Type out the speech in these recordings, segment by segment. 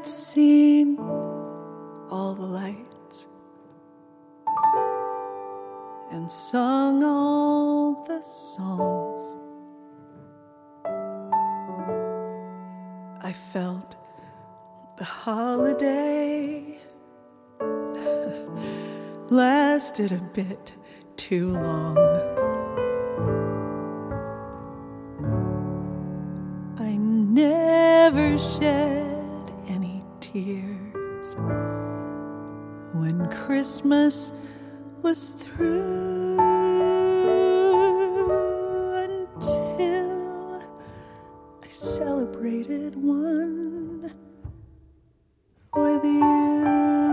I'd seen all the lights and sung all the songs. I felt the holiday lasted a bit too long. I never shed any tears when Christmas was through, until I celebrated one with you.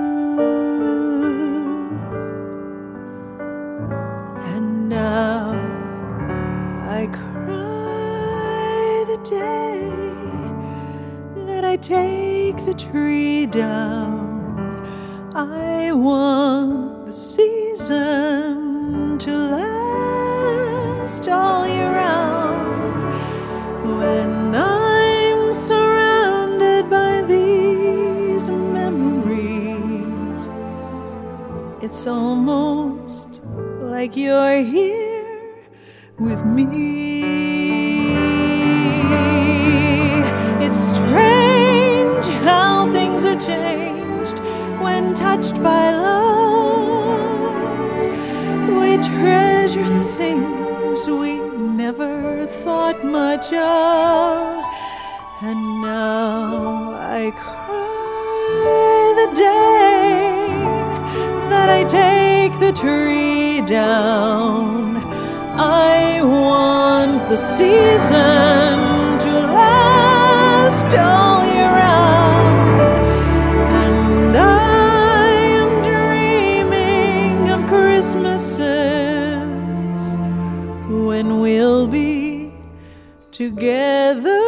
And now I cry the day that I take the tree down. I want the season to last all year round. When I'm surrounded by these memories, it's almost like you're here with me. It's strange how things are changed when touched by love. We treasure things we never thought much of, and now I cry the day that I take the tree down. I want the season to last all year round, and I am dreaming of Christmases when we'll be together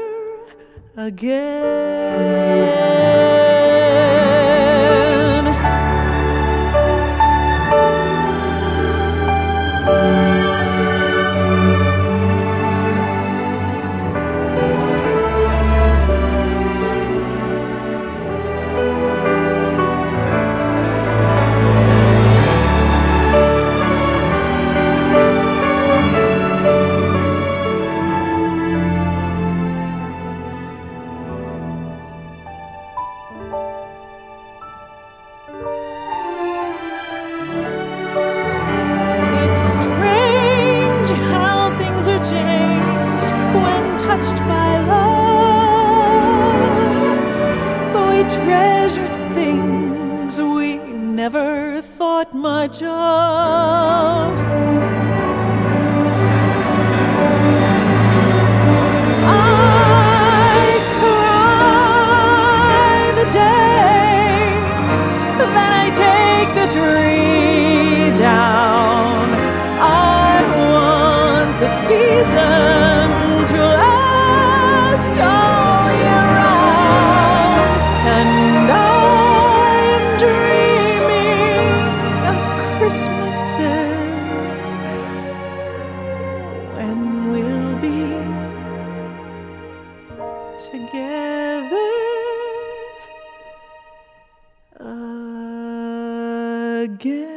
again. Changed when touched by love. We treasure things we never thought much of. I cry the day that I take the tree down. The season to last all year round, and I'm dreaming of Christmases when we'll be together again.